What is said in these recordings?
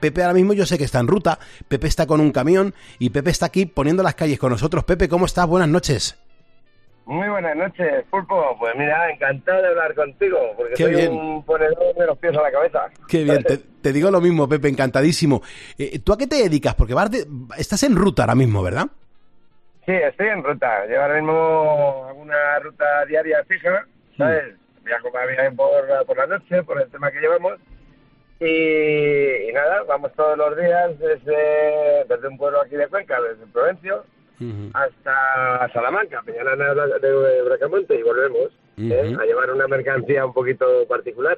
Pepe ahora mismo yo sé que está en ruta, Pepe está con un camión y Pepe está aquí poniendo las calles con nosotros. Pepe, ¿cómo estás? Buenas noches. Muy buenas noches, Pulpo. Pues mira, encantado de hablar contigo, porque Qué soy bien. un ponedor de los pies a la cabeza. Qué bien, te digo lo mismo, Pepe, encantadísimo. ¿Tú a qué te dedicas? Porque estás en ruta ahora mismo, ¿verdad? Sí, estoy en ruta. Yo ahora mismo hago una ruta diaria fija, ¿sabes? Viajo más bien por la noche, por el tema que llevamos. Y nada, vamos todos los días desde un pueblo aquí de Cuenca, desde Provencio, hasta Salamanca, Peñalana de Bracamonte, y volvemos a llevar una mercancía un poquito particular.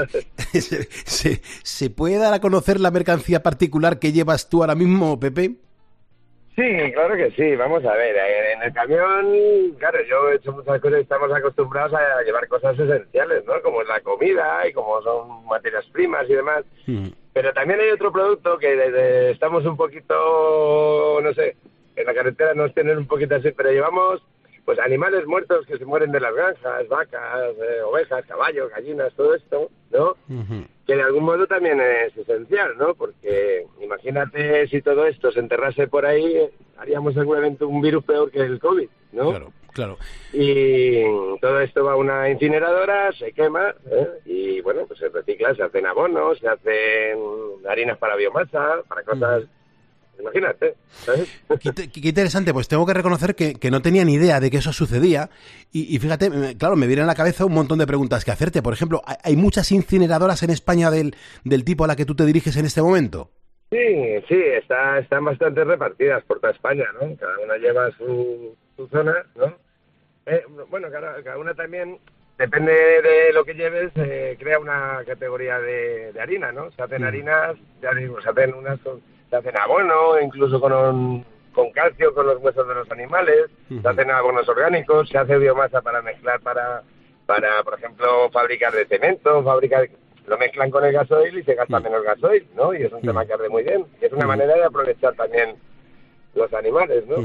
¿Se puede dar a conocer la mercancía particular que llevas tú ahora mismo, Pepe? Sí, claro que sí. Vamos a ver, en el camión, claro, yo he hecho muchas cosas y estamos acostumbrados a llevar cosas esenciales, ¿no? Como es la comida y como son materias primas y demás. Pero también hay otro producto que estamos un poquito, no sé, en la carretera nos tienen un poquito así, pero llevamos pues animales muertos que se mueren de las granjas, vacas, ovejas, caballos, gallinas, todo esto, ¿no? Que de algún modo también es esencial, ¿no? Porque imagínate si todo esto se enterrase por ahí, haríamos seguramente un virus peor que el COVID, ¿no? Claro, claro. Y todo esto va a una incineradora, se quema, y bueno, pues se recicla, se hacen abonos, se hacen harinas para biomasa, para cosas... Imagínate, ¿sabes? Qué interesante, pues tengo que reconocer que no tenía ni idea de que eso sucedía y fíjate, claro, me viene a la cabeza un montón de preguntas que hacerte. Por ejemplo, ¿hay muchas incineradoras en España del tipo a la que tú te diriges en este momento? Sí, están bastante repartidas por toda España, ¿no? Cada una lleva su zona, ¿no? Bueno, cada una también, depende de lo que lleves, crea una categoría de harina, ¿no? Se hacen harinas, ya digo, se hacen se hacen abono, incluso con calcio, con los huesos de los animales, se hacen abonos orgánicos, se hace biomasa para mezclar para por ejemplo, fábricas de cemento, lo mezclan con el gasoil y se gasta menos gasoil, ¿no? Y es un tema que arde muy bien. Y es una manera de aprovechar también los animales, ¿no?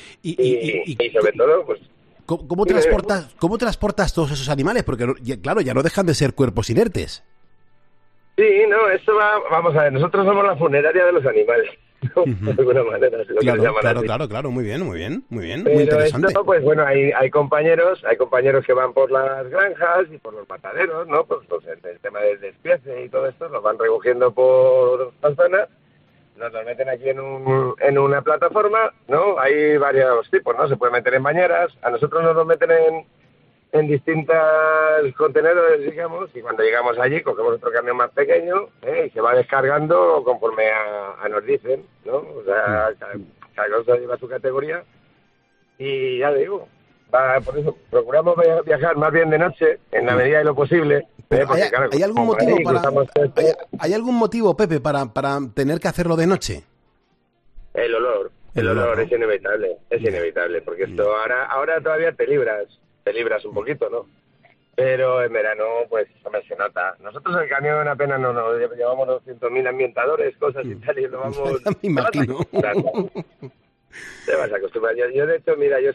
Y sobre todo, pues... ¿Cómo transportas todos esos animales? Porque, claro, ya no dejan de ser cuerpos inertes. Sí, no, esto vamos a ver, nosotros somos la funeraria de los animales, ¿no? De alguna manera, si lo quieres llamar así. Claro, muy bien, Pero muy interesante. esto, pues bueno, hay compañeros que van por las granjas y por los mataderos, ¿no? Pues el tema del despiece y todo esto, los van recogiendo por la zona, nos los meten aquí en una plataforma, ¿no? Hay varios tipos, ¿no? Se puede meter en bañeras, a nosotros nos los meten en distintos contenedores, digamos, y cuando llegamos allí cogemos otro camión más pequeño y se va descargando conforme a nos dicen, ¿no? O sea, cada cosa lleva su categoría y ya digo, por eso procuramos viajar más bien de noche, en la medida de lo posible. Porque, claro, ¿hay algún motivo ¿hay algún motivo, Pepe, para tener que hacerlo de noche? El olor, ¿no? Es inevitable, porque esto ahora todavía te libras un poquito, ¿no? Pero en verano, pues, hombre, se nota. Nosotros el camión apenas no llevamos 200.000 ambientadores, cosas y tal, y lo vamos... Me imagino. Te vas a acostumbrar. Yo de hecho, mira,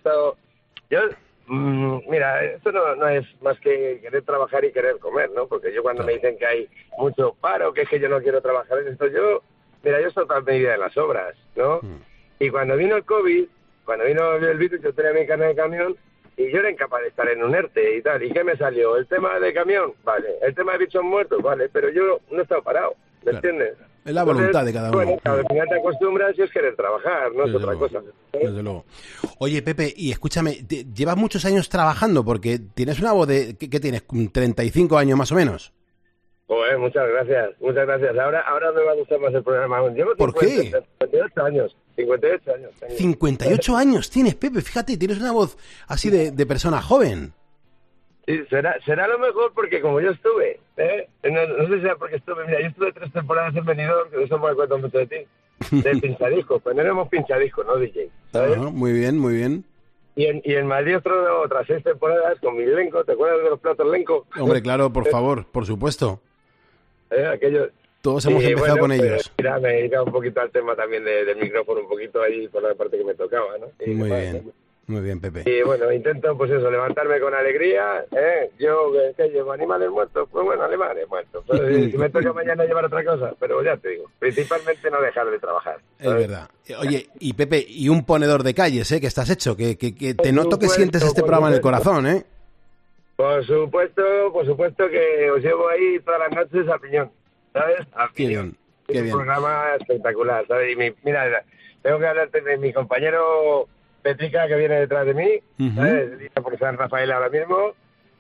mira, esto no es más que querer trabajar y querer comer, ¿no? Porque yo cuando me dicen que hay mucho paro, que es que yo no quiero trabajar en esto, yo he estado toda mi vida en las obras, ¿no? Y cuando vino el COVID, cuando vino el virus, yo tenía mi carnet de camión y yo era incapaz de estar en un ERTE y tal. ¿Y qué me salió? El tema de camión, vale. El tema de bichos muertos, vale. Pero yo no he estado parado, ¿me entiendes? Es la voluntad de cada uno. Bueno, al final te acostumbras y es querer trabajar, no es otra cosa. Desde luego. Oye, Pepe, y escúchame, llevas muchos años trabajando porque tienes una voz de... ¿Qué tienes? ¿35 años más o menos? Joder, muchas gracias. Ahora me va a gustar más el programa. Llevo ¿Por qué? 58 años. 58 años. 58 años tienes, Pepe. Fíjate, tienes una voz así de persona joven. Sí, será lo mejor porque como yo estuve, no sé si sea porque mira, yo estuve 3 temporadas en Benidorm, que de eso me acuerdo mucho de ti, de pinchadiscos, pues no éramos pinchadiscos, no DJ, ¿sabes? Ajá, muy bien. Y en Madrid otras 6 temporadas con mi Lenco, ¿te acuerdas de los platos Lenco? Hombre, claro, por favor, por supuesto. Aquellos... Todos hemos empezado con ellos. Mira, me he dedicado un poquito al tema también del micrófono, un poquito ahí por la parte que me tocaba, ¿no? Muy bien. Muy bien, Pepe. Y bueno, intento, pues eso, levantarme con alegría. Yo, ¿qué llevo? ¿Animales muertos? Pues bueno, animales muertos. Pues, si me toca mañana llevar otra cosa, pero ya te digo, principalmente no dejar de trabajar, ¿sabes? Es verdad. Oye, y Pepe, y un ponedor de calles, que estás hecho, que te noto que sientes este programa en el corazón, ¿eh? Por supuesto que os llevo ahí todas las noches a piñón, ¿sabes? A piñón. Qué Es bien. un programa espectacular, ¿sabes? Y mira, tengo que hablarte de mi compañero Petrica, que viene detrás de mí, ¿sabes? Llega por San Rafael ahora mismo,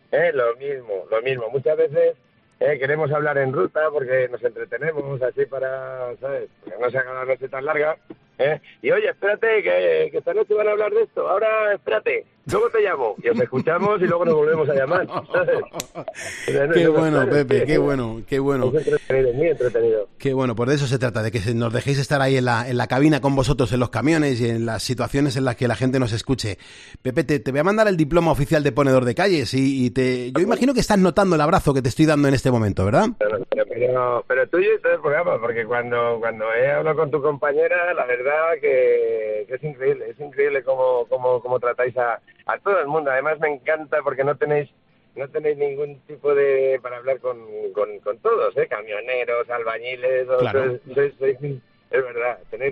lo mismo. Muchas veces queremos hablar en ruta porque nos entretenemos así para, ¿sabes? Porque no se haga la noche tan larga, Y oye, espérate, que esta noche van a hablar de esto. Ahora, espérate, luego te llamo. Y os escuchamos y luego nos volvemos a llamar, ¿sabes? Qué bueno, Pepe, qué bueno. Es entretenido, muy entretenido. Qué bueno, pues de eso se trata, de que nos dejéis estar ahí en la cabina con vosotros, en los camiones y en las situaciones en las que la gente nos escuche. Pepe, te voy a mandar el diploma oficial de ponedor de calles yo imagino que estás notando el abrazo que te estoy dando en este momento, ¿verdad? Pero tuyo y todo el programa, porque cuando he hablado con tu compañera, la verdad que es increíble cómo tratáis a todo el mundo. Además me encanta porque no tenéis ningún tipo de para hablar con todos, camioneros, albañiles, claro. Es verdad, tenéis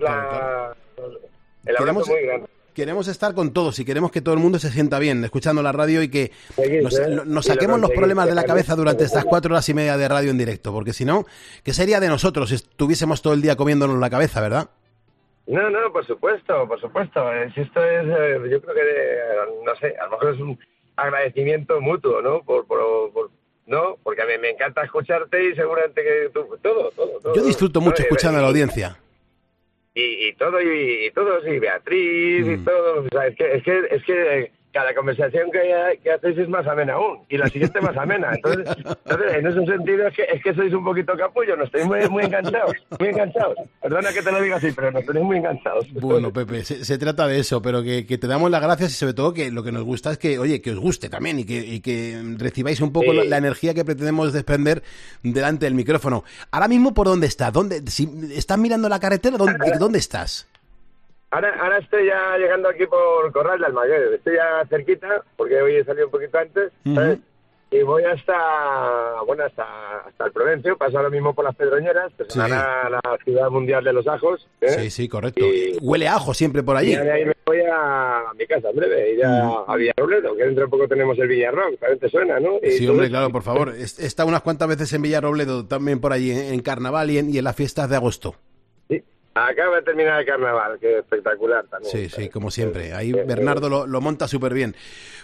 el abrazo muy grande. Queremos estar con todos y queremos que todo el mundo se sienta bien escuchando la radio y que nos saquemos los problemas de la cabeza durante estas 4 horas y media de radio en directo, porque si no, ¿qué sería de nosotros si estuviésemos todo el día comiéndonos la cabeza, verdad? No, por supuesto. Si esto es, yo creo que, no sé, a lo mejor es un agradecimiento mutuo, ¿no? ¿no? Porque a mí me encanta escucharte y seguramente que tú, todo. Yo disfruto mucho escuchando a la audiencia. Y todos, y Beatriz, y todos. O sea, es que cada conversación que hacéis es más amena aún, y la siguiente más amena. Entonces en ese sentido es que sois un poquito capullos, nos tenéis muy enganchados, Perdona que te lo diga así, pero nos tenéis muy enganchados. Bueno, Pepe, se trata de eso, pero que te damos las gracias y sobre todo que lo que nos gusta es que, oye, que os guste también y que recibáis un poco la energía que pretendemos desprender delante del micrófono. Ahora mismo, ¿por dónde estás? Si estás mirando la carretera, ¿dónde estás? Ahora estoy ya llegando aquí por Corral de Almaguer. Estoy ya cerquita, porque hoy he salido un poquito antes, ¿sabes? Y voy hasta el Provencio, paso ahora mismo por las Pedroñeras, que son la ciudad mundial de los ajos. Sí, correcto. Huele a ajo siempre por allí. Y de ahí me voy a mi casa en breve, y ya a Villarrobledo, que dentro de poco tenemos el Villarrock, también te suena, ¿no? Sí, hombre, claro, por favor. He estado unas cuantas veces en Villarrobledo, también por allí, en Carnaval y en las fiestas de agosto. Sí. Acaba de terminar el carnaval, que es espectacular también. Sí, como siempre. Ahí Bernardo lo monta súper bien.